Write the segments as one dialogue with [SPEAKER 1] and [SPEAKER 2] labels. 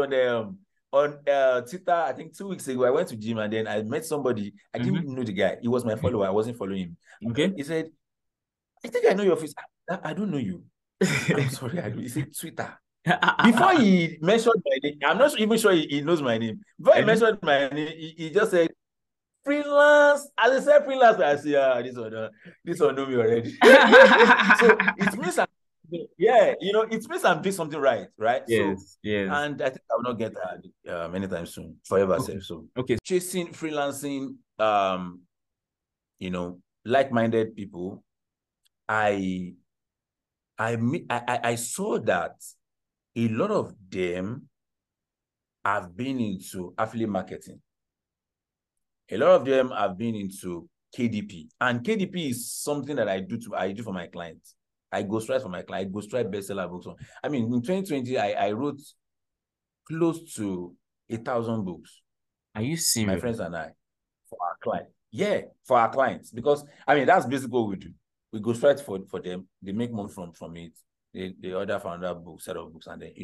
[SPEAKER 1] Twitter, I think 2 weeks ago. I went to gym and then I met somebody. I didn't know the guy. He was my follower. I wasn't following him.
[SPEAKER 2] Okay.
[SPEAKER 1] He said, I think I know your face. I don't know you. I'm sorry, I do. He said Twitter. Before he mentioned my name, I'm not even sure he knows my name. Before he mentioned my name, he just said freelance. As I said freelance, I say, this one know me already. So it means it means I'm doing something right?
[SPEAKER 2] Yes.
[SPEAKER 1] And I think I will not get that anytime soon, forever.
[SPEAKER 2] Okay.
[SPEAKER 1] So
[SPEAKER 2] Okay.
[SPEAKER 1] chasing freelancing, like-minded people. I saw that a lot of them have been into affiliate marketing. A lot of them have been into KDP, and KDP is something that I do for my clients. I ghostwrite for my client. I ghostwrite bestseller books. I mean, in 2020, I wrote close to 1,000 books.
[SPEAKER 2] Are you serious?
[SPEAKER 1] My friends and I, for our clients. Yeah, for our clients, because I mean that's basically what we do. We ghostwrite for them. They make money from it. They order for another book, set of books, and then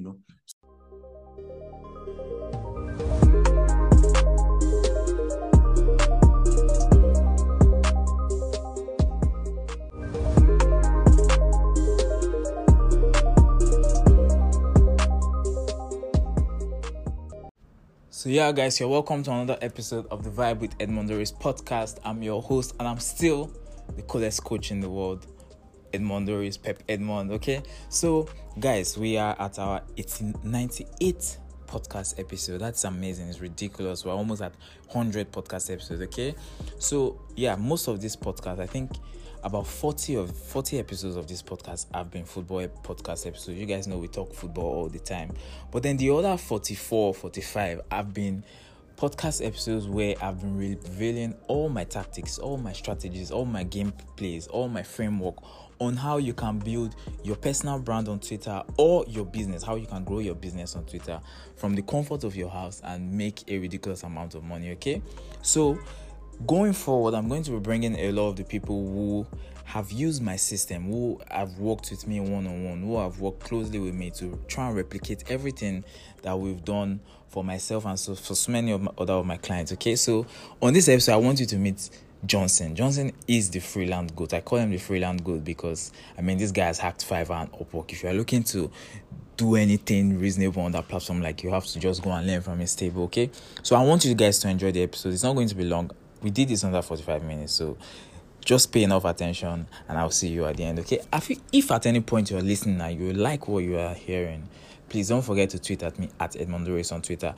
[SPEAKER 2] So yeah, guys, you're welcome to another episode of the Vibe with Edmond Doris podcast. I'm your host, and I'm still the coolest coach in the world, Edmond Doris, Pep Edmond. Okay, so guys, we are at our 98th podcast episode. That's amazing. It's ridiculous. We're almost at 100 podcast episodes. Okay, so yeah, most of this podcast, I think about 40 episodes of this podcast have been football podcast episodes. You guys know we talk football all the time, but then the other 45 have been podcast episodes where I've been revealing all my tactics, all my strategies, all my game plays, all my framework on how you can build your personal brand on Twitter or your business, how you can grow your business on Twitter from the comfort of your house and make a ridiculous amount of money. Okay, so going forward, I'm going to be bringing a lot of the people who have used my system, who have worked with me one-on-one, who have worked closely with me to try and replicate everything that we've done for myself and so for so many of my clients. Okay, so on this episode, I want you to meet Johnson. Johnson is the freelance goat. I call him the freelance goat because, I mean, this guy has hacked Fiverr and Upwork. If you are looking to do anything reasonable on that platform, like, you have to just go and learn from his table. Okay, so I want you guys to enjoy the episode. It's not going to be long. We did this under 45 minutes, so just pay enough attention and I'll see you at the end. Okay, if at any point you're listening and you like what you are hearing, please don't forget to tweet at me at Edmond Doris on Twitter,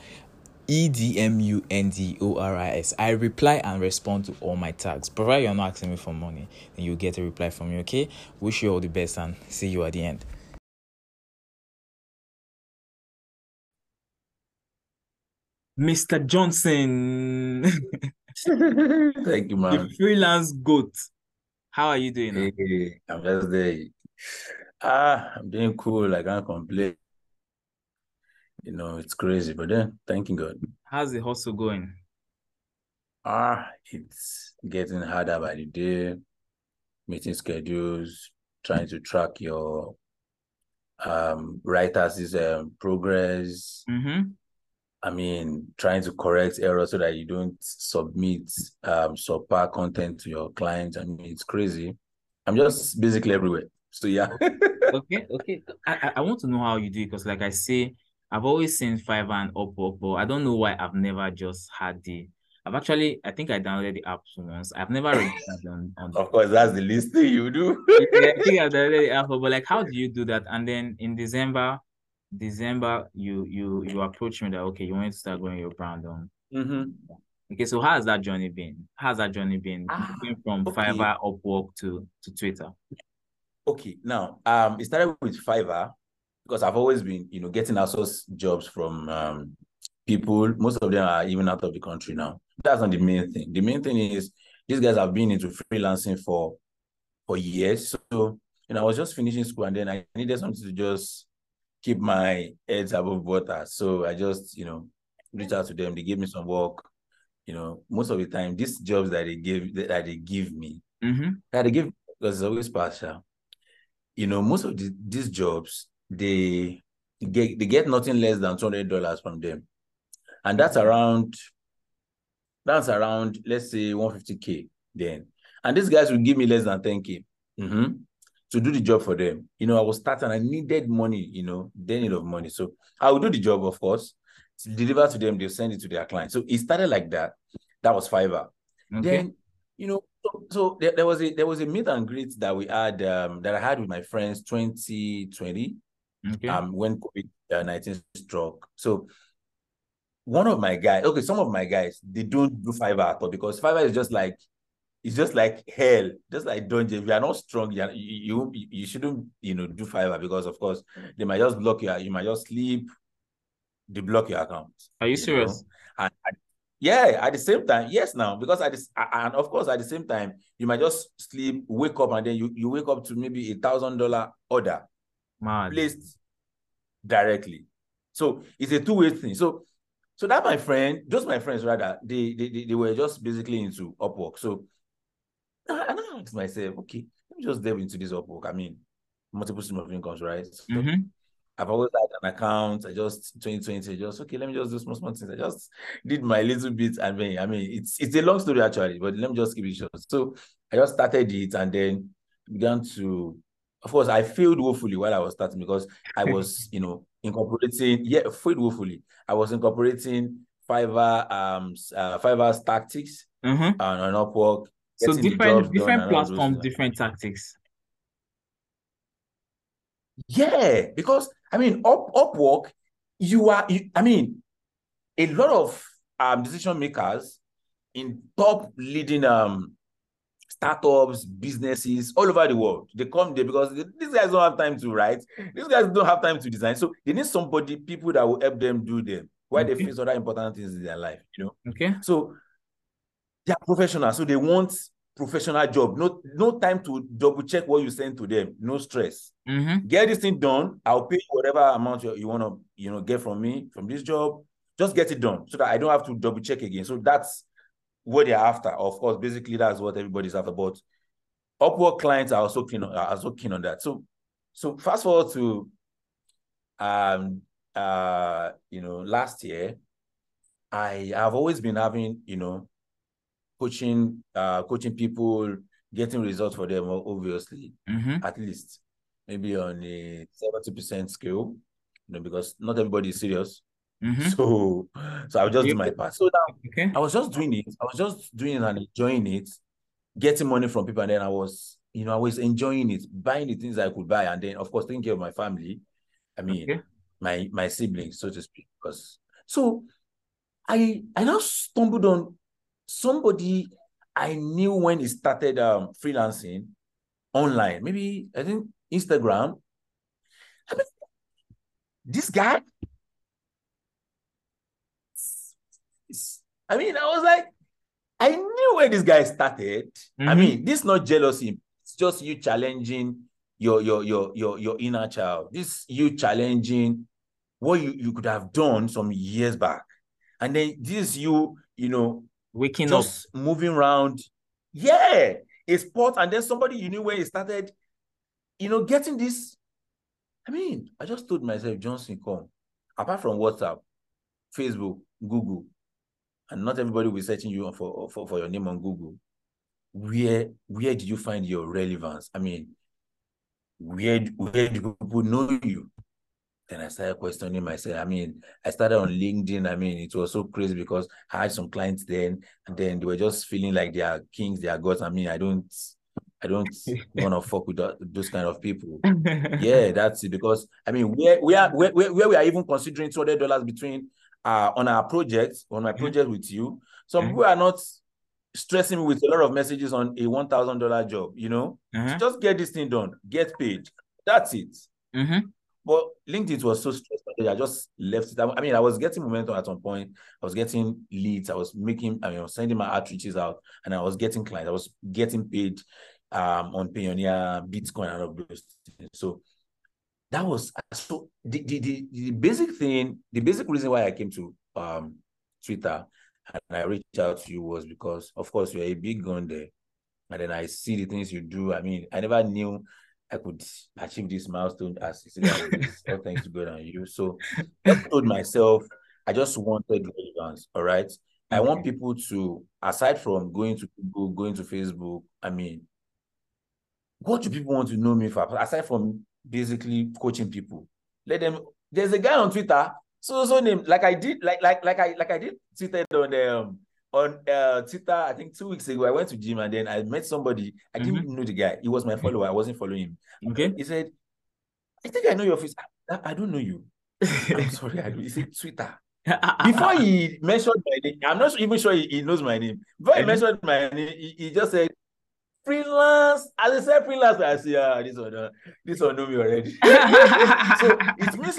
[SPEAKER 2] EDMUNDORIS. I reply and respond to all my tags. Provided you're not asking me for money, then you'll get a reply from me. Okay, wish you all the best and see you at the end. Mr. Johnson.
[SPEAKER 1] Thank you, man.
[SPEAKER 2] The freelance goat. How are you doing now?
[SPEAKER 1] Hey, I'm just there. I'm doing cool. I can't complain. It's crazy, but then thanking God.
[SPEAKER 2] How's the hustle going?
[SPEAKER 1] It's getting harder by the day. Meeting schedules, trying to track your writers' progress.
[SPEAKER 2] Mm-hmm.
[SPEAKER 1] I mean, trying to correct errors so that you don't submit subpar content to your clients. I mean, it's crazy. I'm just basically everywhere. So yeah.
[SPEAKER 2] Okay. I want to know how you do it, because like I say, I've always seen Fiverr and Upwork, but I don't know why I've never just had I think I downloaded the app once. I've never registered on
[SPEAKER 1] Of course, that's the least thing you do.
[SPEAKER 2] Yeah, I think I've downloaded the app, but like, how do you do that? And then in December, you approach me that, okay, you want to start growing your brand on.
[SPEAKER 1] Mm-hmm.
[SPEAKER 2] Okay, so how has that journey been? Moving from Fiverr, Upwork to Twitter?
[SPEAKER 1] Okay, now it started with Fiverr because I've always been, getting outsourced jobs from people. Most of them are even out of the country now. That's not the main thing. The main thing is these guys have been into freelancing for years. So, I was just finishing school and then I needed something to just keep my heads above water. So I just, reached out to them. They gave me some work. Most of the time, these jobs that they give me, that they give, because it's always partial. Most of these jobs, they they get nothing less than $200 from them. And that's around, let's say, 150K then. And these guys will give me less than 10K to do the job for them. I was starting, I needed money, they need of money. So I will do the job, of course, deliver to them, they'll send it to their client. So it started like that. That was Fiverr.
[SPEAKER 2] Okay.
[SPEAKER 1] Then, so there was a meet and greet that we had, that I had with my friends 2020,
[SPEAKER 2] Okay.
[SPEAKER 1] when COVID-19 struck. So some of my guys, they don't do Fiverr at all, because Fiverr is just like, it's just like hell, just like dungeon. If you are not strong, you shouldn't, do Fiverr, because of course they might just block you might just sleep, they block your account,
[SPEAKER 2] Are you serious?
[SPEAKER 1] And yeah, at the same time, yes, now, because and of course at the same time, you might just sleep, wake up, and then you wake up to maybe $1,000 order
[SPEAKER 2] Mad.
[SPEAKER 1] placed directly. So it's a two-way thing. So that my friends rather, they were just basically into Upwork. So I asked myself, okay, let me just delve into this Upwork. I mean, multiple stream of incomes, right? So I've always had an account. I just 2020, okay, let me just do small things. I just did my little bit. I mean, it's a long story actually, but let me just keep it short. So I just started it, and then began to, of course, I failed woefully while I was starting, because I was, failed woefully. I was incorporating Fiverr's tactics on Upwork,
[SPEAKER 2] So
[SPEAKER 1] getting the jobs done
[SPEAKER 2] different
[SPEAKER 1] and all those
[SPEAKER 2] platforms,
[SPEAKER 1] things.
[SPEAKER 2] different tactics.
[SPEAKER 1] Yeah, because I mean, Upwork, I mean, a lot of decision makers in top leading startups, businesses all over the world, they come there because these guys don't have time to write. These guys don't have time to design. So they need people that will help them do them while they face other important things in their life,
[SPEAKER 2] Okay.
[SPEAKER 1] So they are professionals, so they want professional job. No time to double check what you send to them. No stress. Get this thing done. I'll pay whatever amount you want to, get from me from this job. Just get it done so that I don't have to double check again. So that's what they're after. Of course, basically that's what everybody's after. But Upwork clients are also keen on that. So fast forward to last year, I have always been having, coaching people, getting results for them, obviously, at least maybe on a 70% scale, because not everybody is serious. So I'll just do my part. So now I was just doing it. I was just doing it and enjoying it, getting money from people, and then I was enjoying it, buying the things I could buy, and then of course taking care of my family. I mean, my siblings, so to speak. So I now stumbled on somebody I knew when he started freelancing online. Maybe I think Instagram. I mean, this guy. I mean, I was like, I knew where this guy started. I mean, this is not jealousy. It's just you challenging your inner child. This you challenging what you could have done some years back. And then this
[SPEAKER 2] waking
[SPEAKER 1] just
[SPEAKER 2] up,
[SPEAKER 1] moving around. Yeah, a sport, and then somebody you knew where he started, getting this. I mean, I just told myself, Johnson, come. Apart from WhatsApp, Facebook, Google, and not everybody will be searching you for your name on Google. Where did you find your relevance? I mean, where do people know you? Then I started questioning myself. I mean, I started on LinkedIn. I mean, it was so crazy because I had some clients then, and then they were just feeling like they are kings, they are gods. I mean, I don't want to fuck with those kind of people. Yeah, that's it. Because I mean, where we are even considering $200 between on my project with you. Some people are not stressing me with a lot of messages on a $1,000 job. Just get this thing done, get paid. That's it. But LinkedIn was so stressful. I just left it. I mean, I was getting momentum at some point. I was getting leads. I was sending my outreaches out, and I was getting clients. I was getting paid on Payoneer, Bitcoin, and all those things. So that was the basic thing. The basic reason why I came to Twitter and I reached out to you was because, of course, you're a big gun there, and then I see the things you do. I mean, I never knew I could achieve this milestone as a this, all thanks to God and you. So I just told myself I just wanted relevance. All right. I want
[SPEAKER 2] Okay.
[SPEAKER 1] people to, aside from going to Google, going to Facebook, I mean, what do people want to know me for? Aside from basically coaching people, let them. There's a guy on Twitter, so name like I did, like I did tweeted on Twitter. I think 2 weeks ago, I went to gym and then I met somebody. I didn't know the guy. He was my follower. I wasn't following him.
[SPEAKER 2] Okay.
[SPEAKER 1] He said, "I think I know your face." I don't know you. I'm sorry. I do. He said Twitter. Before he mentioned my name, I'm not even sure he knows my name. Before he mentioned my name, he just said freelance. As I said freelance, I say, this one know me already. So it means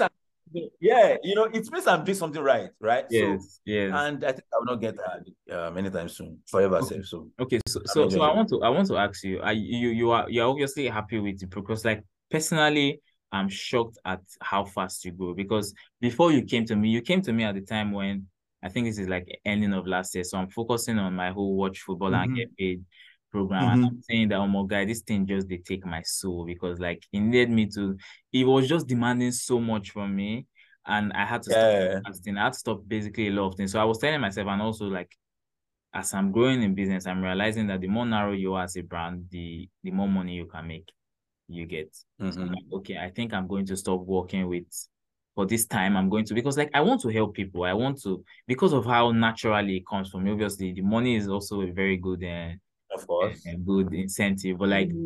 [SPEAKER 1] it means I'm doing something right?
[SPEAKER 2] Yes, yes.
[SPEAKER 1] And I think I will not get that anytime soon, forever
[SPEAKER 2] Okay.
[SPEAKER 1] safe. So
[SPEAKER 2] Okay, so I want to ask you, you're obviously happy with the progress. Like personally, I'm shocked at how fast you go because before you came to me at the time when I think this is like ending of last year. So I'm focusing on my whole watch football and get paid program. And I'm saying that, oh my God, this thing just they take my soul because like it was just demanding so much from me. And I had to stop fasting. I had to stop basically a lot of things. So I was telling myself, and also like as I'm growing in business, I'm realizing that the more narrow you are as a brand, the more money you can make, you get. So I'm like, okay, I think I'm going to stop working with, for this time, I'm going to, because like I want to help people. I want to, because of how naturally it comes from me. Obviously, the money is also a very good
[SPEAKER 1] of course,
[SPEAKER 2] a good incentive. But like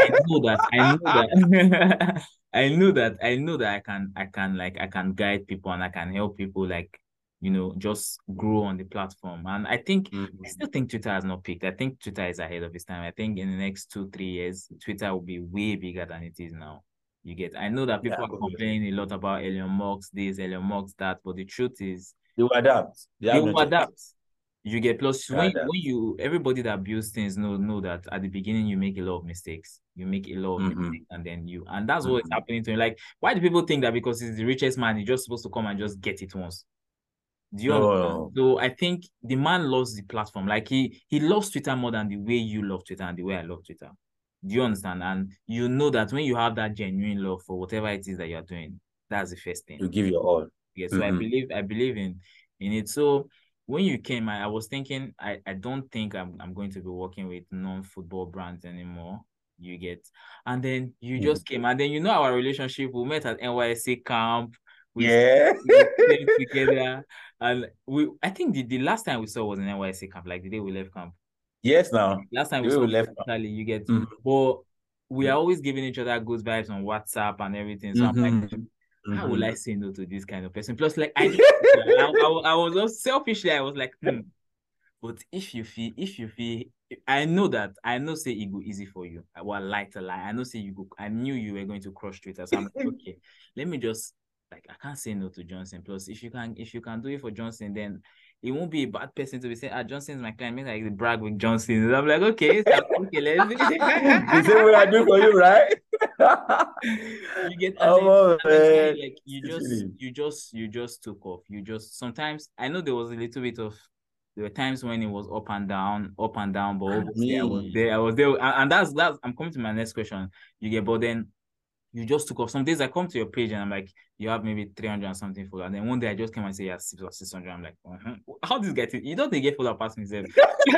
[SPEAKER 2] I know that I know that I can guide people and I can help people like just grow on the platform. And I think I still think Twitter has not peaked. I think Twitter is ahead of its time. I think in the next 2-3 years, Twitter will be way bigger than it is now. You get. I know that people are complaining a lot about Elon Musk this, Elon Musk that, but the truth is
[SPEAKER 1] they will adapt.
[SPEAKER 2] they
[SPEAKER 1] They
[SPEAKER 2] will
[SPEAKER 1] will
[SPEAKER 2] adapt. You get plus when
[SPEAKER 1] adapt.
[SPEAKER 2] you everybody that builds things know that at the beginning you make a lot of mistakes. You make a lot of mistakes and that's what is happening to him. Like, why do people think that because he's the richest man, he's just supposed to come and just get it once? Do you understand? So I think the man loves the platform. Like he loves Twitter more than the way you love Twitter and the way I love Twitter. Do you understand? And you know that when you have that genuine love for whatever it is that you're doing, that's the first thing.
[SPEAKER 1] You give your all.
[SPEAKER 2] Yeah. So I believe in it. So when you came, I was thinking, I don't think I'm going to be working with non-football brands anymore. You get, and then you just came, and then our relationship. We met at NYSC camp. We played together, and I think the last time we saw was in NYSC camp, like the day we left camp.
[SPEAKER 1] Yes, now.
[SPEAKER 2] Last time we saw left camp. You get, but we are always giving each other good vibes on WhatsApp and everything. So I'm like, how will I say no to this kind of person? Plus, like I was also selfishly, I was like, but if you feel, I know say it go easy for you. I will lie to lie. I know say you go. I knew you were going to crush Twitter, so I'm like, okay, let me just like I can't say no to Johnson. Plus, if you can do it for Johnson, then it won't be a bad person to be saying, Johnson is my client. Maybe I brag with Johnson. And I'm like, okay, let's
[SPEAKER 1] the same way I do for you, right?
[SPEAKER 2] You get like you just took off. Sometimes I know there was a little bit of there were times when it was up and down, but obviously I was there, and that's I'm coming to my next question. You get, but then you just took off. Some days I come to your page and I'm like, you have maybe 300 and something followers. And then one day I just came and say, yeah, 600. I'm like, how this get it? You don't get follow past me, and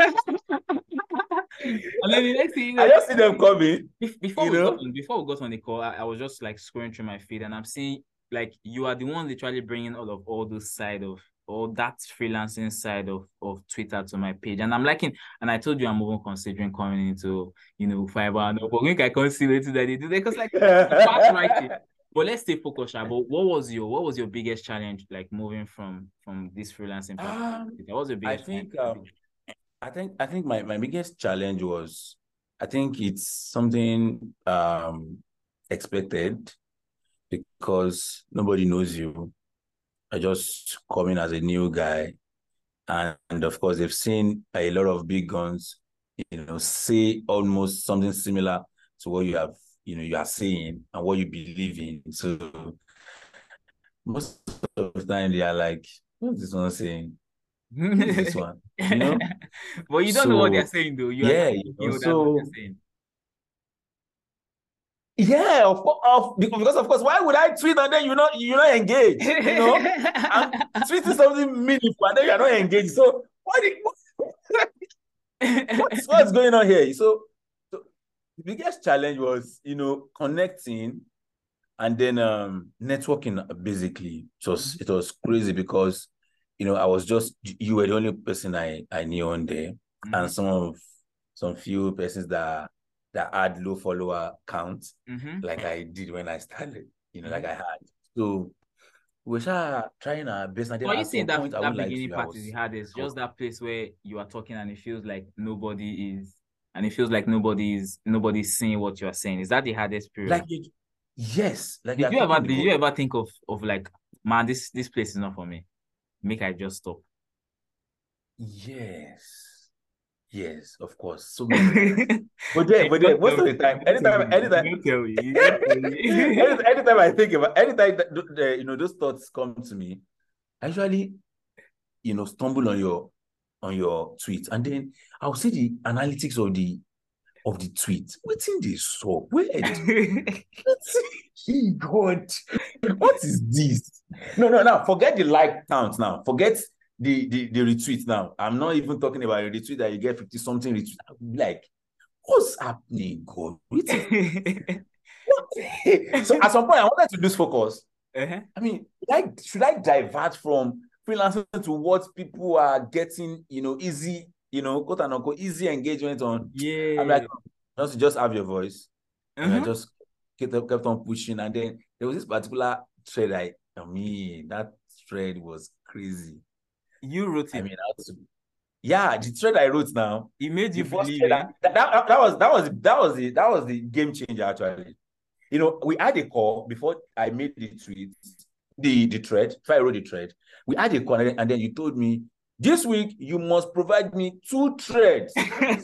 [SPEAKER 2] then the next thing,
[SPEAKER 1] I just see them coming.
[SPEAKER 2] Before we got on the call, I was just like scrolling through my feed and I'm seeing like you are the one literally bringing all those side of all that freelancing side of Twitter to my page. And I'm liking, and I told you I'm even considering coming into, Fiverr. But we can consider it that they do because like fast writing. But let's stay focused. But what was your biggest challenge like moving from this freelancing platform? What was your biggest
[SPEAKER 1] I think my biggest challenge was, I think it's something expected because nobody knows you. I just come in as a new guy. And of course, they've seen a lot of big guns, say almost something similar to what you have, you are saying and what you believe in. So most of the time they are like, what's this one saying? Who's this one?
[SPEAKER 2] Well, you don't know what they're saying, though. You are
[SPEAKER 1] what they're saying. Yeah, because of course, why would I tweet and then you're not engaged? I'm tweeting something meaningful and then you're not engaged. So what's going on here? So the biggest challenge was connecting and then networking basically. It was crazy because I was just you were the only person I knew on there, and some few persons that had low follower count, like I did when I started, like I had. So we were trying our best, and then
[SPEAKER 2] Are you
[SPEAKER 1] at
[SPEAKER 2] saying
[SPEAKER 1] some point, I
[SPEAKER 2] that
[SPEAKER 1] would like
[SPEAKER 2] beginning
[SPEAKER 1] to.
[SPEAKER 2] part is the hardest? Just that place where you are talking and it feels like nobody's seeing what you are saying. Is that the hardest period?
[SPEAKER 1] Yes, like
[SPEAKER 2] Did you ever think of like, man, this place is not for me. Make I just stop.
[SPEAKER 1] Yes, of course. So many times. But most of the time, anytime, anytime I think about, anytime those thoughts come to me, I usually, stumble on your tweet, and then I'll see the analytics of the tweet. What's in this so weird? God, what is this? No, forget the like count now. Forget the retweet now. I'm not even talking about a retweet that you get 50 something retweet. Like, what's happening, God? So at some point, I wanted to lose focus. I mean, should I divert from freelancing to what people are getting, easy, quote unquote, easy engagement on?
[SPEAKER 2] Yeah.
[SPEAKER 1] I'm like, just have your voice. And I just kept on pushing. And then there was this particular thread. That thread was crazy.
[SPEAKER 2] You wrote it.
[SPEAKER 1] I mean, yeah, the thread I wrote now.
[SPEAKER 2] It made you believe it.
[SPEAKER 1] That was the game changer actually. We had a call before I made the tweet, the thread. If I wrote the thread, we had a call, and then you told me this week you must provide me 2 threads.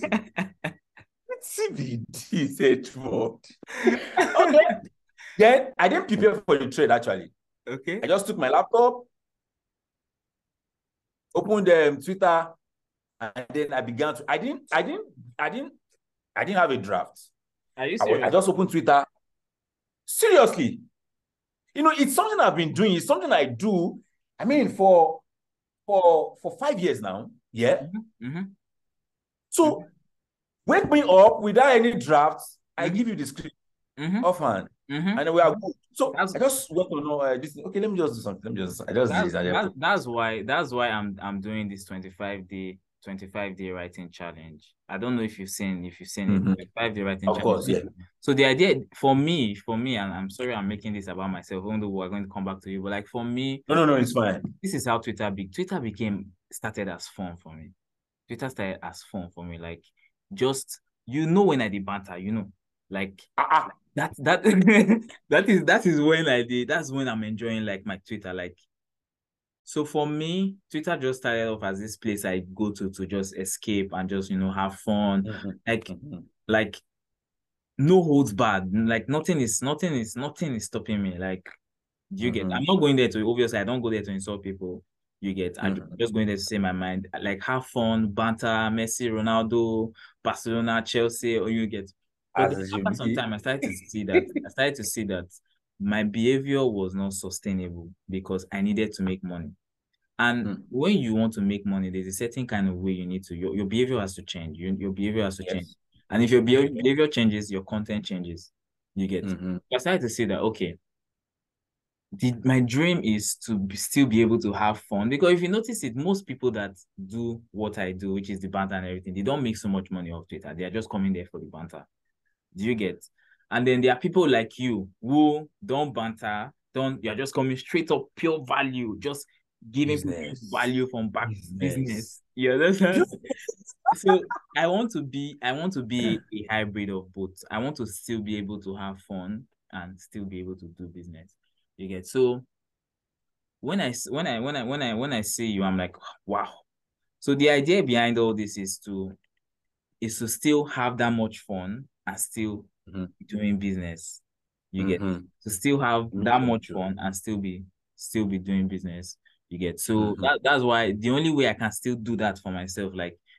[SPEAKER 1] CBD said what? Okay. Then I didn't prepare for the thread actually.
[SPEAKER 2] Okay.
[SPEAKER 1] I just took my laptop, opened Twitter, and then I began to. I didn't have a draft.
[SPEAKER 2] Are you serious?
[SPEAKER 1] I just opened Twitter. Seriously, it's something I've been doing. It's something I do. I mean, for 5 years now. Yeah. So wake me up without any drafts. I give you the script offhand, and we are good. So I just want to know this. Okay, let me just do something.
[SPEAKER 2] That's why I'm doing this 25-day writing challenge. I don't know if you've seen it. 25-day writing challenge.
[SPEAKER 1] Of course, yeah.
[SPEAKER 2] So the idea for me, and I'm sorry I'm making this about myself, even though we're going to come back to you, but like for me,
[SPEAKER 1] no, it's fine.
[SPEAKER 2] This is how Twitter started as fun for me. Twitter started as fun for me, like just when I did banter, like that that is when I did. That's when I'm enjoying like my Twitter, like. So for me, Twitter just started off as this place I go to just escape and just have fun, like no holds barred. Like nothing is stopping me. Like, do you get? I'm not going there to, obviously I don't go there to insult people. You get? I'm just going there to say my mind, like have fun, banter, Messi, Ronaldo, Barcelona, Chelsea, or you get. But after some time, I started to see that my behavior was not sustainable because I needed to make money. And when you want to make money, there's a certain kind of way you need to, your behavior has to change. Your behavior has to change. And if your behavior changes, your content changes. You get? I started to see that, okay, my dream is to still be able to have fun, because if you notice it, most people that do what I do, which is the banter and everything, they don't make so much money off Twitter. They are just coming there for the banter. Do you get? And then there are people like you who don't banter, you're just coming straight up pure value, just giving value from back business. You understand? So I want to be a hybrid of both. I want to still be able to have fun and still be able to do business. You get? So when I see you, I'm like, wow. So the idea behind all this is to still have that much fun and still doing business. You get? To still have that much fun and still be doing business. You get? So that's why the only way I can still do that for myself, like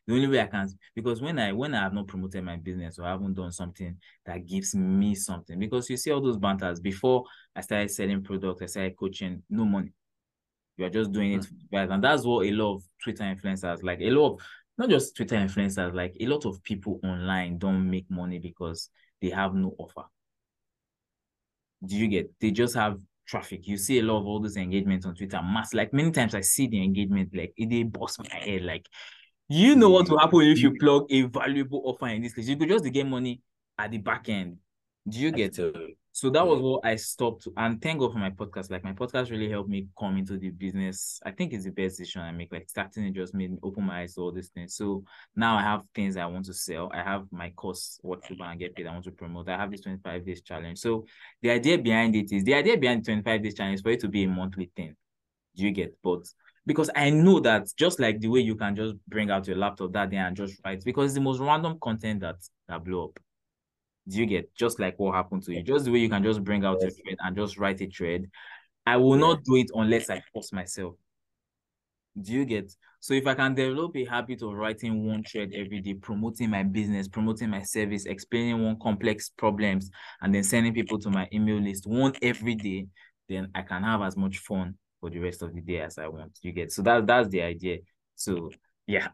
[SPEAKER 2] The only way I can, because when I have not promoted my business or I haven't done something that gives me something, because you see all those banters before I started selling products, I started coaching, no money. You are just doing it for the vibes. And that's what a lot of Twitter influencers, like a lot of, not just Twitter influencers, like a lot of people online don't make money because they have no offer. Do you get? They just have traffic. You see a lot of all those engagements on Twitter, mass. Like many times I see the engagement, like they bust my head. Like, you know what will happen if you plug a valuable offer in this case? You could just get money at the back end. Do you get? So that was what I stopped. And thank God for my podcast. Like my podcast really helped me come into the business. I think it's the best decision I make. Like starting it just made me open my eyes to all these things. So now I have things I want to sell. I have my course, what to buy and get paid. I want to promote. I have this 25 days challenge. So the idea behind the 25 days challenge is for it to be a monthly thing. Do you get? But because I know that just like the way you can just bring out your laptop that day and just write, because it's the most random content that blow up. Do you get? Just like what happened to you, just the way you can just bring out your thread and just write a thread. I will not do it unless I force myself. Do you get? So if I can develop a habit of writing one thread every day, promoting my business, promoting my service, explaining one complex problems, and then sending people to my email list one every day, then I can have as much fun for the rest of the day as I want. You get? So that's the idea. So yeah.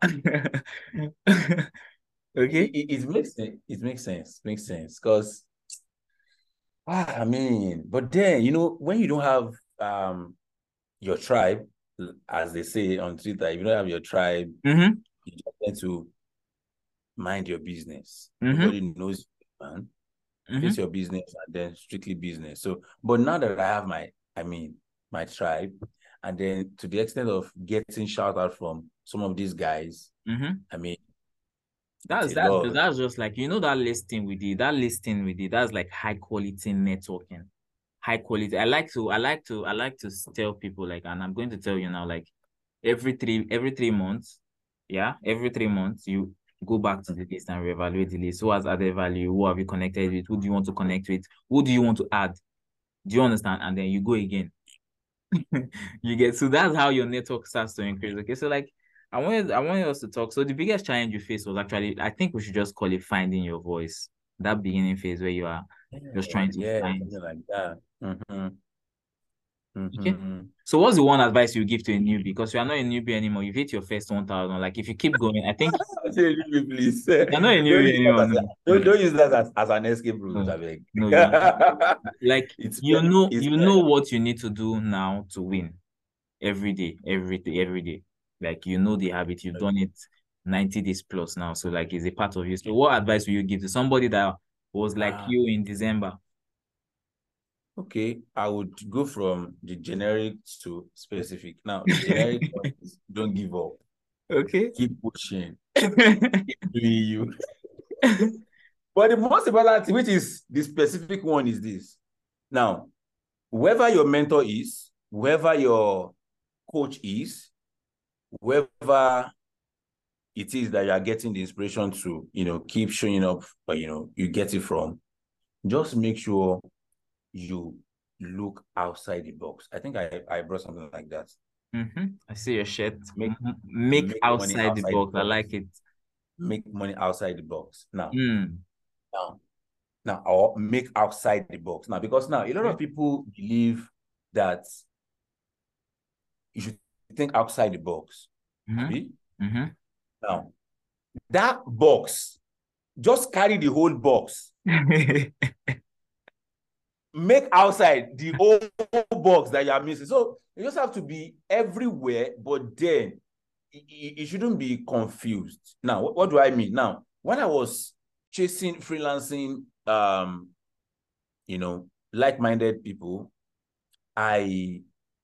[SPEAKER 2] Okay.
[SPEAKER 1] It makes sense. It makes sense. Makes sense. Because I mean, but then when you don't have your tribe, as they say on Twitter, if you don't have your tribe, you just tend to mind your business. Nobody knows you, man. Face your business and then strictly business. So, but now that I have my tribe, and then to the extent of getting shout out from some of these guys, I mean,
[SPEAKER 2] that's just like, that listing we did. That's like high quality networking. High quality. I like to tell people, like, and I'm going to tell you now, like every 3 months, every 3 months you go back to the list and reevaluate the list. Who has added value? Who have you connected with? Who do you want to connect with? Who do you want to add? Do you understand? And then you go again. You get, so that's how your network starts to increase. Okay, so like I wanted us to talk. So the biggest challenge you faced was actually, I think we should just call it finding your voice. That beginning phase where you are just trying to find
[SPEAKER 1] something like that.
[SPEAKER 2] Okay. So what's the one advice you give to a newbie? Because you are not a newbie anymore. You've hit your first 1,000. Like if you keep going, I think
[SPEAKER 1] please.
[SPEAKER 2] you're not a newbie anymore.
[SPEAKER 1] Don't use that as an escape route.
[SPEAKER 2] No, like you know what you need to do now to win every day. Like you know the habit. You've done it 90 days plus now. So like it's a part of you. So what advice will you give to somebody that was like you in December?
[SPEAKER 1] Okay, I would go from the generic to specific. Now, the generic one is don't give up.
[SPEAKER 2] Okay.
[SPEAKER 1] Keep pushing. Keep doing you. But the most important thing, which is the specific one, is this. Now, whoever your mentor is, whoever your coach is, whoever it is that you are getting the inspiration to, keep showing up, but, you get it from, just make sure you look outside the box. I think I brought something like that.
[SPEAKER 2] I see your shirt. Make outside the box. I like it.
[SPEAKER 1] Make money outside the box. Now, or make outside the box. Now, because now a lot of people believe that you should think outside the box. Now, that box, just carry the whole box. Make outside the whole box that you are missing. So you just have to be everywhere, but then you shouldn't be confused. Now, what do I mean? Now, when I was chasing freelancing, like-minded people, I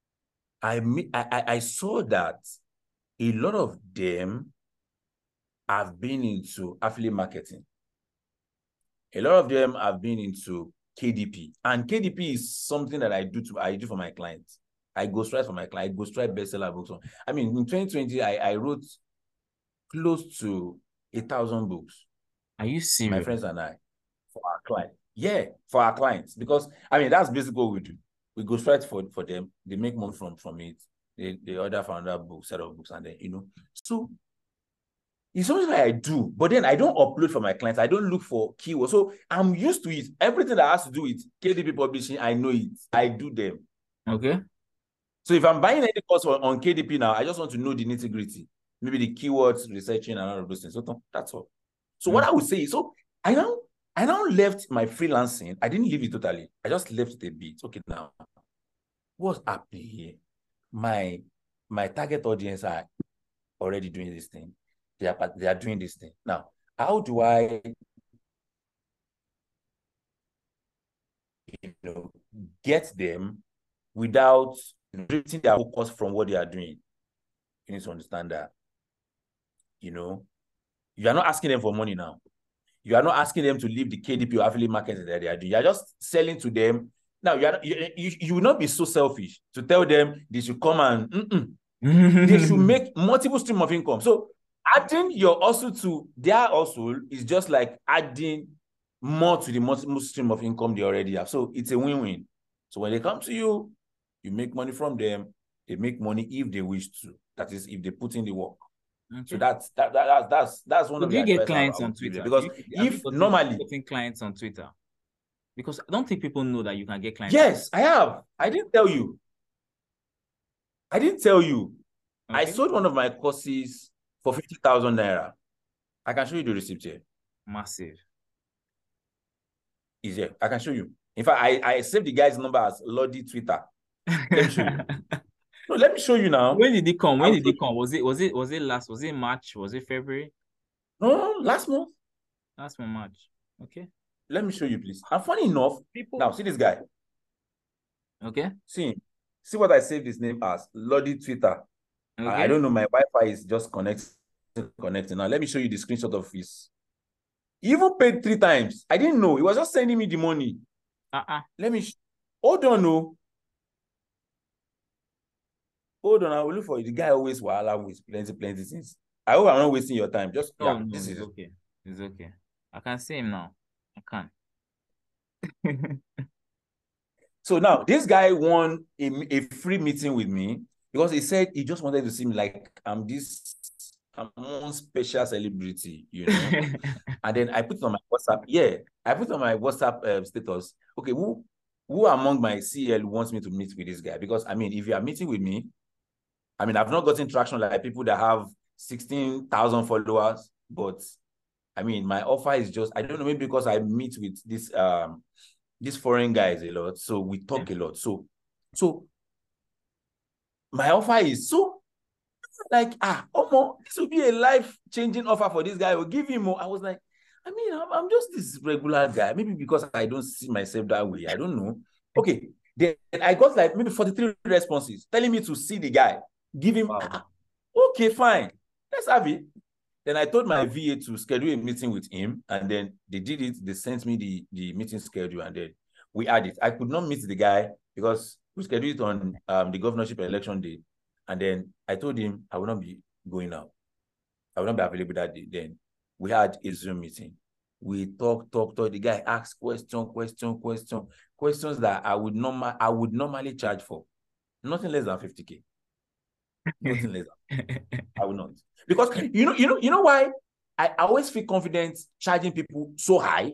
[SPEAKER 1] saw that a lot of them have been into affiliate marketing. A lot of them have been into KDP, and KDP is something that I do for my clients. I ghostwrite for my client. I ghostwrite bestseller books. I mean, in 2020, I wrote close to 1,000 books.
[SPEAKER 2] Are you serious?
[SPEAKER 1] My friends and I, for our clients. Yeah, for our clients, because I mean that's basically what we do. We ghostwrite for them. They make money from it. They order for another book, set of books, and then So It's something like I do, but then I don't upload for my clients. I don't look for keywords. So I'm used to it. Everything that has to do with KDP publishing, I know it. I do them.
[SPEAKER 2] Okay.
[SPEAKER 1] So if I'm buying any course on KDP now, I just want to know the nitty-gritty. Maybe the keywords, researching, and all of those things. So that's all. So what I would say is, so I now left my freelancing. I didn't leave it totally. I just left it a bit. Okay, now what's happening here? My target audience are already doing this thing. They are doing this thing. Now, how do I, get them without drifting their focus from what they are doing? You need to understand that. You are not asking them for money now. You are not asking them to leave the KDP or affiliate marketing that they are doing. You are just selling to them. Now, you will not be so selfish to tell them they should come and they should make multiple stream of income. So adding your hustle to their hustle is just like adding more to the multiple stream of income they already have. So it's a win-win. So when they come to you, you make money from them. They make money if they wish to. That is, if they put in the work. Okay. So that's one of the.
[SPEAKER 2] Do you get clients on Twitter?
[SPEAKER 1] Because if normally
[SPEAKER 2] getting clients on Twitter, because I don't think people know that you can get clients.
[SPEAKER 1] Yes, I have. I didn't tell you. Okay. I sold one of my courses for 50,000 naira. I can show you the receipt here.
[SPEAKER 2] Massive.
[SPEAKER 1] Easier. I can show you. In fact, I saved the guy's number as Lodi Twitter. Let me show you. No, let me show you now.
[SPEAKER 2] When did he come? Was it March? Was it February?
[SPEAKER 1] No, last month.
[SPEAKER 2] Last month, March. Okay.
[SPEAKER 1] Let me show you, please. And funny enough, now see this guy.
[SPEAKER 2] Okay.
[SPEAKER 1] See what I saved his name as Lodi Twitter. Okay. I don't know. My Wi-Fi is just connecting. Now, let me show you the screenshot of his. He even paid 3 times. I didn't know. He was just sending me the money. Let me. Hold on, no. Hold on, I will look for you. The guy always with plenty things. I hope I'm not wasting your time. Just
[SPEAKER 2] no, this is okay. It's okay. I can see him now. I can.
[SPEAKER 1] So now this guy won a free meeting with me because he said he just wanted to see me like I'm one special celebrity, And then I put it on my WhatsApp. Yeah, I put it on my WhatsApp status. Okay, who among my CL wants me to meet with this guy? Because if you are meeting with me, I've not gotten traction like people that have 16,000 followers, but my offer is just, I don't know, maybe because I meet with these foreign guys a lot, so we talk a lot. So my offer is so like, this will be a life-changing offer for this guy. Will give him more. I was like, I'm just this regular guy. Maybe because I don't see myself that way. I don't know. Okay. Then I got like maybe 43 responses telling me to see the guy. Give him, okay, fine. Let's have it. Then I told my VA to schedule a meeting with him, and then they did it. They sent me the meeting schedule, and then we had it. I could not meet the guy because we scheduled it on the governorship election day, and then I told him I will not be going out. I will not be available that day. Then we had a Zoom meeting. We talked. The guy asked questions that I would normally charge for. Nothing less than 50K. Nothing less than. I will not. Because you know why I always feel confident charging people so high?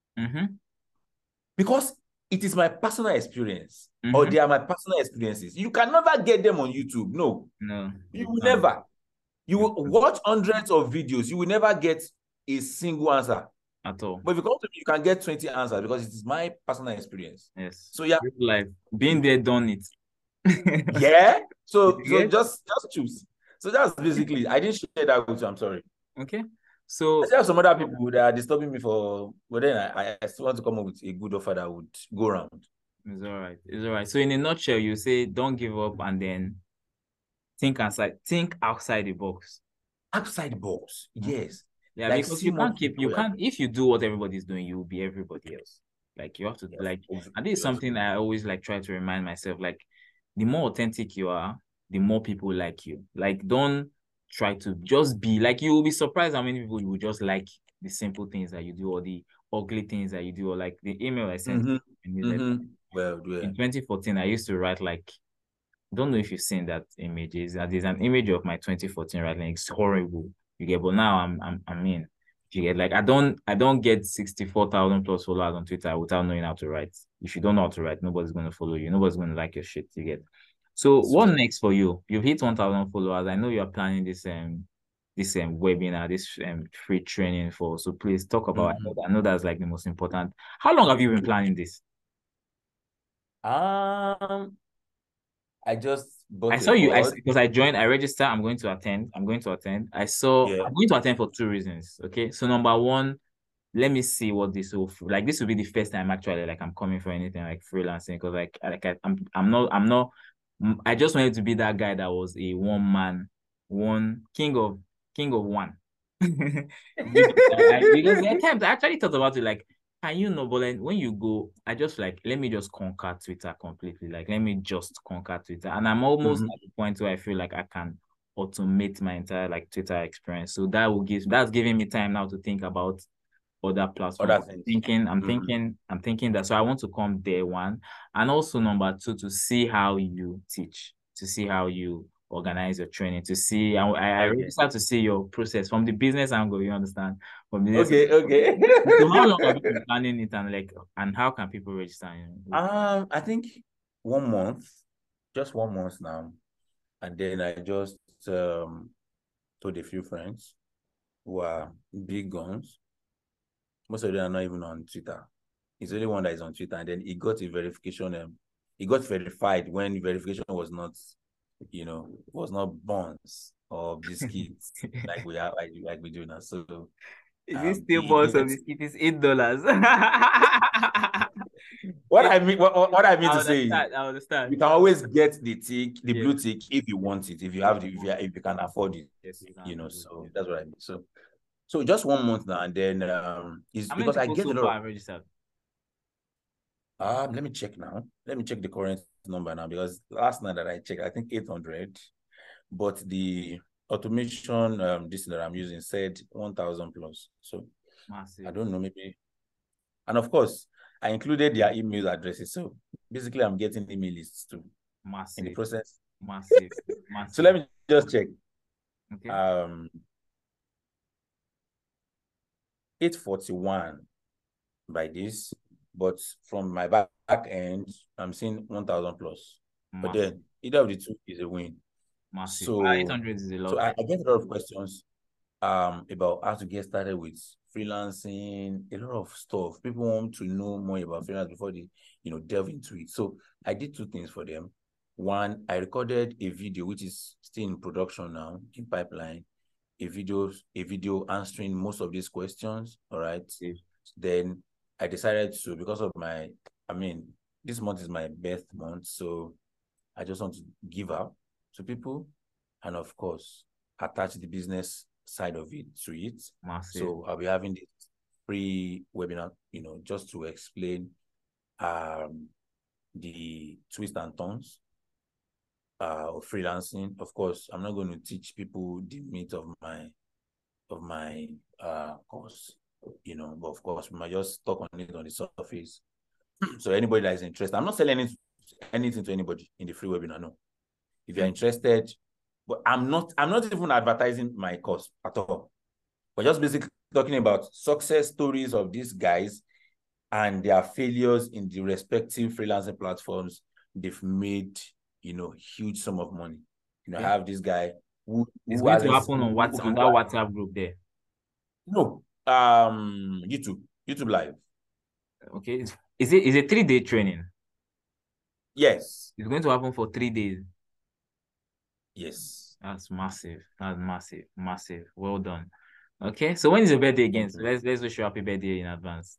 [SPEAKER 1] Because it is my personal experience, or they are my personal experiences. You can never get them on YouTube. No, you will never. You will watch hundreds of videos. You will never get a single answer
[SPEAKER 2] at all.
[SPEAKER 1] But if you come to me, you can get 20 answers because it is my personal experience.
[SPEAKER 2] Yes.
[SPEAKER 1] So yeah,
[SPEAKER 2] life, being there, done it.
[SPEAKER 1] Yeah. So just choose. So that's basically. I didn't share that with you. I'm sorry.
[SPEAKER 2] Okay. So
[SPEAKER 1] I have some other people that are disturbing me but then I still want to come up with a good offer that would go around.
[SPEAKER 2] It's all right. It's all right. So in a nutshell, you say don't give up and then think outside the box.
[SPEAKER 1] Outside the box, yes.
[SPEAKER 2] Yeah, like, because you can't if you do what everybody's doing, you will be everybody else. Like you have to and this is something I always try to remind myself, like the more authentic you are, the more people like you. Like don't try to just be like, you will be surprised how many people you will just like the simple things that you do or the ugly things that you do, or like the email I sent in 2014, I used to write like, don't know if you've seen that image. There's an image of my 2014 writing. It's horrible. You get, but now I mean, you get like I don't get 64,000 plus followers on Twitter without knowing how to write. If you don't know how to write, nobody's gonna follow you. Nobody's gonna like your shit. You get. So
[SPEAKER 1] It's
[SPEAKER 2] what
[SPEAKER 1] true.
[SPEAKER 2] next for you? You've hit 1,000 followers. I know you are planning this webinar, this free training for. So please talk about.
[SPEAKER 1] Mhm.
[SPEAKER 2] I know that's like the most important. How long have you been planning this?
[SPEAKER 1] Um, I just
[SPEAKER 2] I
[SPEAKER 1] bought a
[SPEAKER 2] saw you.
[SPEAKER 1] board.
[SPEAKER 2] Because I joined. I registered. I'm going to attend. I'm going to attend. I'm
[SPEAKER 1] Yeah.
[SPEAKER 2] going to attend for two reasons. Okay. So number one, let me see what this will like. This will be the first time actually like I'm coming for anything like freelancing because I just wanted to be that guy that was a one man, one king of one. Because there are times I actually thought about it like, can you know, but then when you go, I just like let me just conquer Twitter completely. Like let me just conquer Twitter. And I'm almost
[SPEAKER 1] Mhm.
[SPEAKER 2] at the point where I feel like I can automate my entire like Twitter experience. So that's giving me time now to think about other platforms.
[SPEAKER 1] Other things. Mhm.
[SPEAKER 2] I'm thinking that. So I want to come day one, and also number two to see how you teach, to see how you organize your training, to see. I really
[SPEAKER 1] Okay.
[SPEAKER 2] start to see your process from the business angle. You understand from the business.
[SPEAKER 1] Okay. Okay.
[SPEAKER 2] So how long have you been planning it, and like, and how can people register?
[SPEAKER 1] I think 1 month, just 1 month now, and then I just told a few friends who are big guns. Most of them are not even on Twitter. It's only one that is on Twitter, and then he got a verification. He got verified when verification was not, was not buns or biscuits like we are like we do now. So
[SPEAKER 2] Is it still
[SPEAKER 1] he
[SPEAKER 2] balls of
[SPEAKER 1] gets
[SPEAKER 2] biscuit? It's $8.
[SPEAKER 1] what I mean to say is
[SPEAKER 2] I understand.
[SPEAKER 1] you can always get the tick, the
[SPEAKER 2] Yes,
[SPEAKER 1] blue tick if you want it, if you
[SPEAKER 2] yes,
[SPEAKER 1] have if you can afford it,
[SPEAKER 2] yes, you can afford it.
[SPEAKER 1] So
[SPEAKER 2] Yes.
[SPEAKER 1] that's what I mean. So just 1 month now, and then is
[SPEAKER 2] How many
[SPEAKER 1] because I
[SPEAKER 2] people
[SPEAKER 1] get a
[SPEAKER 2] so
[SPEAKER 1] lot of
[SPEAKER 2] far have registered?
[SPEAKER 1] let me check now. Let me check the current number now because last night that I checked, I think 800, but the automation this that I'm using said 1,000 plus. So I
[SPEAKER 2] Massive,
[SPEAKER 1] don't know, maybe. And of course, I included their email addresses. So basically, I'm getting email lists too in the
[SPEAKER 2] massive,
[SPEAKER 1] process.
[SPEAKER 2] massive,
[SPEAKER 1] So
[SPEAKER 2] massive.
[SPEAKER 1] let me just check.
[SPEAKER 2] Okay.
[SPEAKER 1] Um, 841 by this, but from my back end, I'm seeing 1,000 plus. But
[SPEAKER 2] Massive,
[SPEAKER 1] then either of the two is a win.
[SPEAKER 2] massive.
[SPEAKER 1] So
[SPEAKER 2] 800 is a
[SPEAKER 1] so
[SPEAKER 2] lot.
[SPEAKER 1] I get a lot of questions about how to get started with freelancing, a lot of stuff. People want to know more about freelance before they, delve into it. So I did two things for them. One, I recorded a video which is still in production now, in pipeline, a video answering most of these questions. All right.
[SPEAKER 2] Massive.
[SPEAKER 1] Then I decided to, because of this month is my birth month, so I just want to give up to people and, of course, attach the business side of it to it.
[SPEAKER 2] Massive.
[SPEAKER 1] So I'll be having this free webinar, just to explain the twists and turns of freelancing. Of course, I'm not going to teach people the meat of my course, but of course, we might just talk on it on the surface. So anybody that is interested, I'm not selling anything to anybody in the free webinar. No. If you're interested, but I'm not even advertising my course at all. We're just basically talking about success stories of these guys and their failures in the respective freelancing platforms. They've made, huge sum of money. I
[SPEAKER 2] Okay.
[SPEAKER 1] have this guy
[SPEAKER 2] It's
[SPEAKER 1] who
[SPEAKER 2] going to
[SPEAKER 1] hasn't
[SPEAKER 2] happen on
[SPEAKER 1] okay,
[SPEAKER 2] on that WhatsApp group there.
[SPEAKER 1] no, YouTube Live.
[SPEAKER 2] Okay. Is it 3 day training?
[SPEAKER 1] Yes.
[SPEAKER 2] It's going to happen for 3 days.
[SPEAKER 1] Yes.
[SPEAKER 2] That's massive. That's massive. Massive. Well done. Okay. So when is your birthday again?
[SPEAKER 1] Thank
[SPEAKER 2] So
[SPEAKER 1] you.
[SPEAKER 2] let's wish you happy birthday in advance.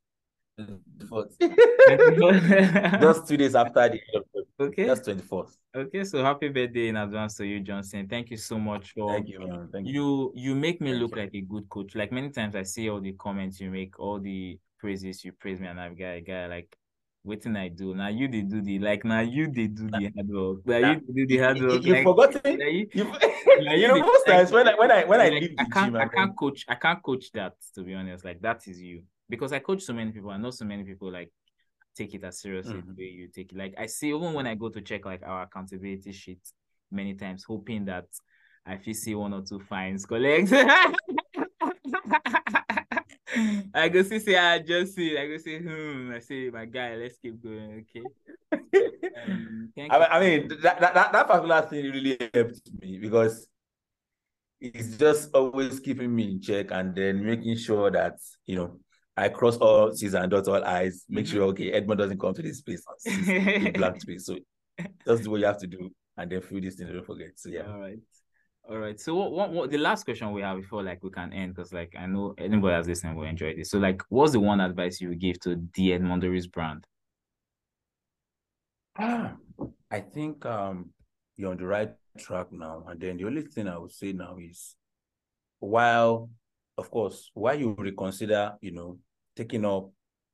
[SPEAKER 1] Just 2 days after the
[SPEAKER 2] Okay.
[SPEAKER 1] that's 24th.
[SPEAKER 2] Okay. So happy birthday in advance to you, Johnson. Thank you so much for
[SPEAKER 1] Thank you, man. Thank you.
[SPEAKER 2] you make me
[SPEAKER 1] Thank
[SPEAKER 2] look
[SPEAKER 1] you.
[SPEAKER 2] like a good coach. Like many times I see all the comments you make, all the praises you praise me, and I'm guy like waiting I do. Now you they do the like now you they do the hard work. Now you
[SPEAKER 1] Now,
[SPEAKER 2] they do the hard work.
[SPEAKER 1] you've forgotten.
[SPEAKER 2] Now you
[SPEAKER 1] You
[SPEAKER 2] now you they
[SPEAKER 1] most
[SPEAKER 2] like
[SPEAKER 1] times when I
[SPEAKER 2] like
[SPEAKER 1] leave the gym and then
[SPEAKER 2] I can't coach that to be honest. Like that is you. Because I coach so many people. I know so many people like take it as seriously the way you take it. Like I see even when I go to check like our accountability sheet many times, hoping that I feel see one or two fines collect. I go say I just see. I go say, I say, my guy, let's keep going, okay? Thank you.
[SPEAKER 1] I mean, that particular thing really helped me because it's just always keeping me in check and then making sure that, I cross all T's and dot all I's, make sure, okay, Edmond doesn't come to this space and see a blank space. So that's what you have to do and then fill this thing, don't forget. So yeah.
[SPEAKER 2] All right. So what the last question we have before like we can end, because like I know anybody that's listening will enjoy this. So like what's the one advice you would give to the Edmondoris brand?
[SPEAKER 1] I think you're on the right track now. And then the only thing I would say now is while you reconsider, taking on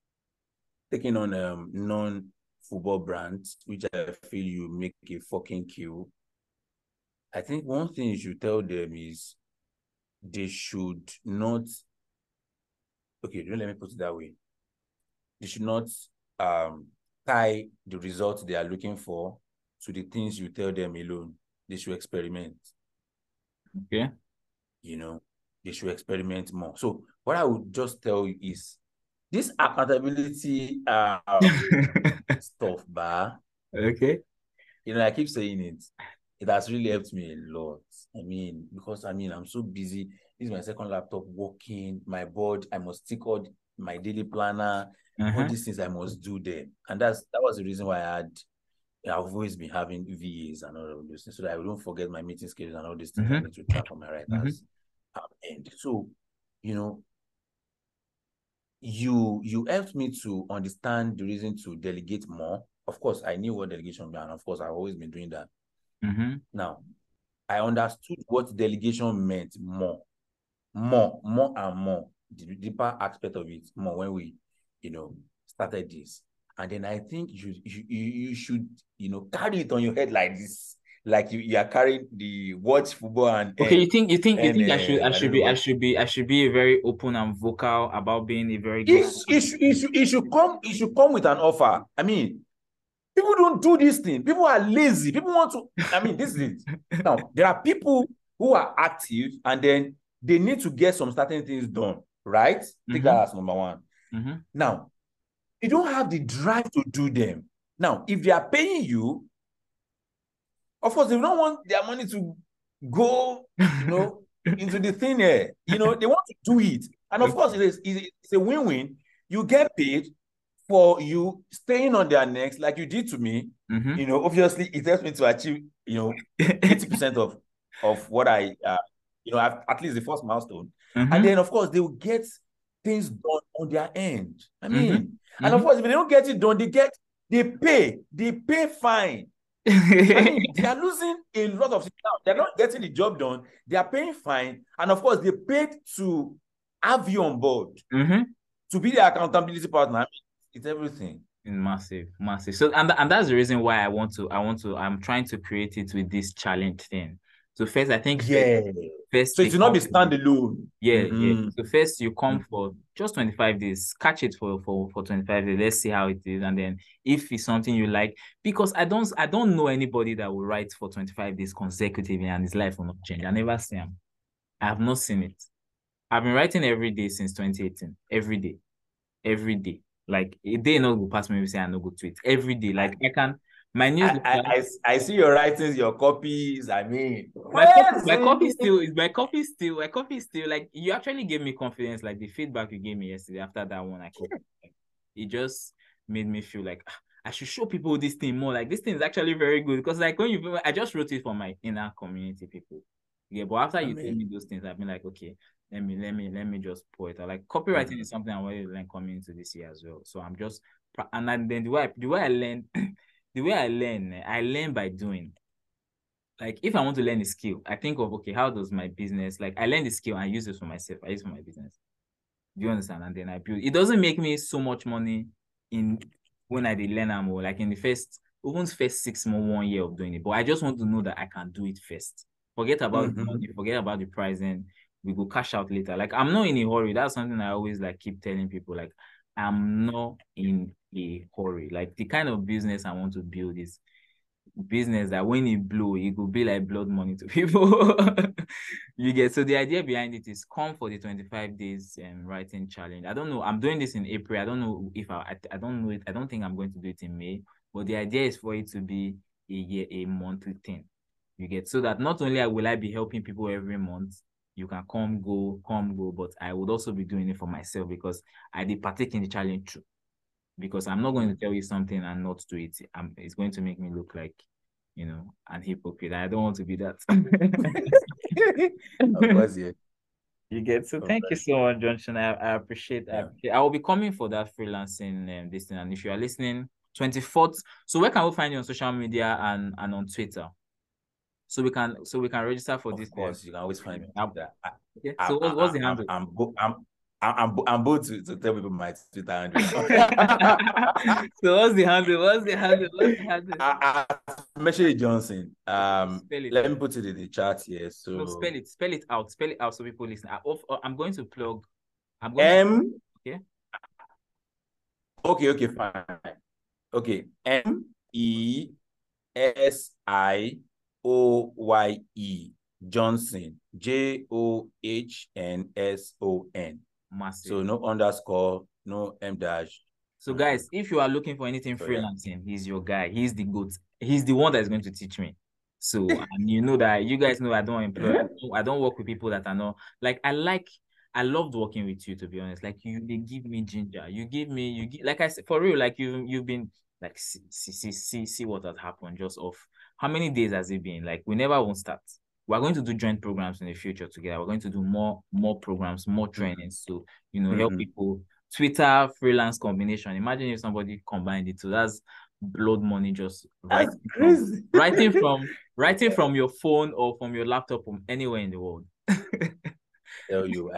[SPEAKER 1] non-football brands, which I feel you make a fucking kill. I think one thing you should tell them is they should not. Okay, don't let me put it that way. They should not tie the results they are looking for to the things you tell them alone. They should experiment.
[SPEAKER 2] Okay.
[SPEAKER 1] They should experiment more. So what I would just tell you is this accountability stuff,
[SPEAKER 2] okay.
[SPEAKER 1] I keep saying it. It has really helped me a lot. I mean, because I'm so busy. This is my second laptop working, my board, I must tick all my daily planner, all these things I must do them. And that was the reason why I've always been having VAs and all of those things so that I don't forget my meeting schedules and all these things I need to track on my writers. And so, you helped me to understand the reason to delegate more. Of course, I knew what delegation meant, and of course, I've always been doing that. Now, I understood what delegation meant more and more, the deeper aspect of it more when we, started this. And then I think you should, carry it on your head like this, like you are carrying the watch football and.
[SPEAKER 2] Okay, you think I should be a very open and vocal about being a very good.
[SPEAKER 1] It should come with an offer. I mean, people don't do this thing. People are lazy. People want to. I mean, this is it. Now, there are people who are active and then they need to get some certain things done, right? Take that as number one. Now, you don't have the drive to do them. Now, if they are paying you, of course, they don't want their money to go, into the thing here. They want to do it. And of course, it's a win-win. You get paid for you staying on their necks like you did to me. Obviously, it helps me to achieve, 80% of what I, at least the first milestone. And then, of course, they will get things done on their end. I mean, and of course, if they don't get it done, they pay fine. I mean, they are losing a lot of things now. They're not getting the job done. They are paying fine. And of course, they paid to have you on board, to be the accountability partner. I mean, it's everything.
[SPEAKER 2] Massive. So, and that's the reason why I'm trying to create it with this challenge thing. So first, I think first
[SPEAKER 1] so it will not be standalone.
[SPEAKER 2] Yeah. So first you come for just 25 days, catch it for 25 days. Let's see how it is. And then if it's something you like, because I don't know anybody that will write for 25 days consecutively and his life will not change. I never see him. I have not seen it. I've been writing every day since 2018. Every day. Like a day not go pass me, say I no go tweet. Every day. Like I can. My news.
[SPEAKER 1] I see your writings, your copies. I mean,
[SPEAKER 2] my copy still like you actually gave me confidence. Like the feedback you gave me yesterday after that one, it just made me feel like I should show people this thing more. Like this thing is actually very good because like I just wrote it for my inner community people. Yeah, but after you told me those things, I've been like, okay, let me just pour it out. Like copywriting is something I want to learn coming into this year as well. So I'm just and then the way I learn. The way I learn by doing. Like, if I want to learn a skill, I think of, okay, how does my business, like, I learn the skill and I use it for myself. I use it for my business. Do you understand? And then I build. It doesn't make me so much money when I did learn more, like in the first 6 months, 1 year of doing it. But I just want to know that I can do it first. Forget about the money, forget about the pricing. We go cash out later. Like, I'm not in a hurry. That's something I always like keep telling people. Like, I'm not in a hurry. Like the kind of business I want to build is business that when it blow, it will be like blood money to people. You get, so the idea behind it is come for the 25 days writing challenge. I don't know. I'm doing this in April. I don't know if I don't know it. I don't think I'm going to do it in May. But the idea is for it to be a monthly thing. You get, so that not only will I be helping people every month, you can come, go, but I would also be doing it for myself because I did partake in the challenge too. Because I'm not going to tell you something and not do it. It's going to make me look like, an hypocrite. I don't want to be that.
[SPEAKER 1] Of course, yeah.
[SPEAKER 2] You get, so thank you so much, Johnson. I appreciate that. Yeah. I will be coming for that freelancing this thing. And if you are listening, 24th. So where can we find you on social media and on Twitter? So we can register for this.
[SPEAKER 1] Of course, you can always find me.
[SPEAKER 2] Okay. So what's the handle?
[SPEAKER 1] I'm bold to tell people my Twitter handle.
[SPEAKER 2] So what's the handle?
[SPEAKER 1] Meshe Johnson. Let me put it in the chat here. So
[SPEAKER 2] no, spell it out so people listen. I'm going to plug.
[SPEAKER 1] Okay. Okay, fine. Okay, MESIOYE Johnson, JOHNSON.
[SPEAKER 2] Massive.
[SPEAKER 1] So no underscore, no M dash.
[SPEAKER 2] So guys, if you are looking for anything freelancing, he's your guy. He's the GOAT. He's the one that is going to teach me. So and you know that you guys know I don't employ. I don't work with people that are not like I loved working with you, to be honest. Like they give me ginger. You give like I said, for real, like you've been like see what has happened just off. How many days has it been? Like we never won't start. We're going to do joint programs in the future together. We're going to do more programs, more trainings to, help people. Twitter freelance combination. Imagine if somebody combined it. So that's blood money just writing from your phone or from your laptop from anywhere in the world.
[SPEAKER 1] I tell you.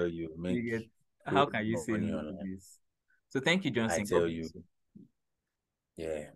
[SPEAKER 2] How can you say no to this? So thank you, Johnson.
[SPEAKER 1] I tell you. Yeah.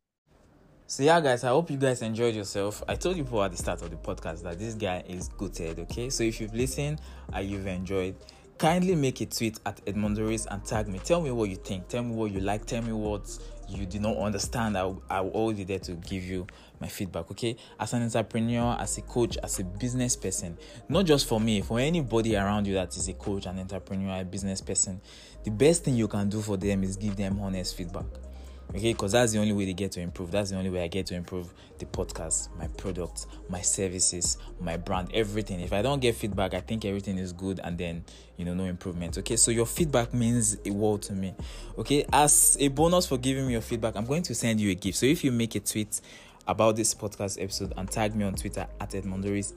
[SPEAKER 2] So yeah, guys, I hope you guys enjoyed yourself. I told you before at the start of the podcast that this guy is goated, okay? So if you've listened and you've enjoyed, kindly make a tweet at Edmondoris and tag me. Tell me what you think. Tell me what you like. Tell me what you did not understand. I will always be there to give you my feedback, okay? As an entrepreneur, as a coach, as a business person, not just for me, for anybody around you that is a coach, an entrepreneur, a business person, the best thing you can do for them is give them honest feedback. Okay, because that's the only way they get to improve. That's the only way I get to improve the podcast, my products, my services, my brand, everything. If I don't get feedback, I think everything is good and then, no improvement. Okay, so your feedback means a world to me. Okay, as a bonus for giving me your feedback, I'm going to send you a gift. So if you make a tweet about this podcast episode and tag me on Twitter at Edmondoris,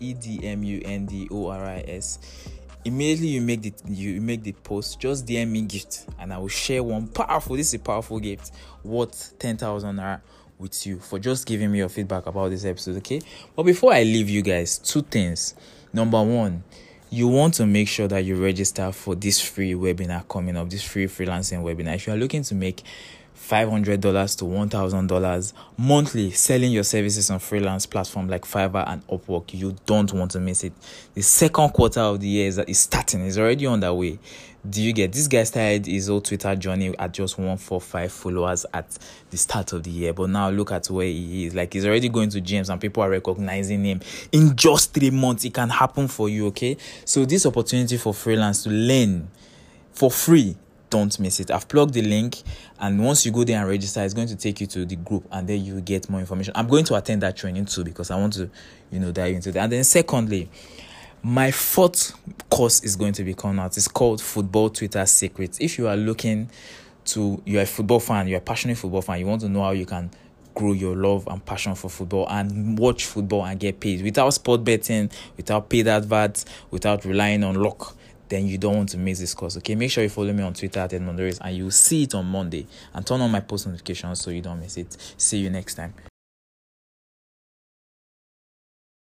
[SPEAKER 2] EDMUNDORIS, immediately you make the post, just DM me gift and I will share one powerful, this is a powerful gift worth 10,000 naira with you for just giving me your feedback about this episode, okay? But before I leave you guys, 2 things. Number 1, you want to make sure that you register for this free webinar coming up, this free freelancing webinar. If you are looking to make $500 to $1,000 monthly selling your services on freelance platform like Fiverr and Upwork, you don't want to miss it. The second quarter of the year is starting. It's already on the way. Do you get? This guy started his whole Twitter journey at just 145 followers at the start of the year, but now look at where he is. Like, he's already going to gyms and people are recognizing him. In just 3 months, it can happen for you, okay? So this opportunity for freelance to learn for free, don't miss it. I've plugged the link, and once you go there and register, it's going to take you to the group, and then you get more information. I'm going to attend that training too because I want to, dive into that. And then secondly, my 4th course is going to be coming out. It's called Football Twitter Secrets. If you are you're a football fan, you're a passionate football fan, you want to know how you can grow your love and passion for football and watch football and get paid without sport betting, without paid adverts, without relying on luck, then you don't want to miss this course, okay? Make sure you follow me on Twitter at Edmondoris and you'll see it on Monday, and turn on my post notifications so you don't miss it. See you next time.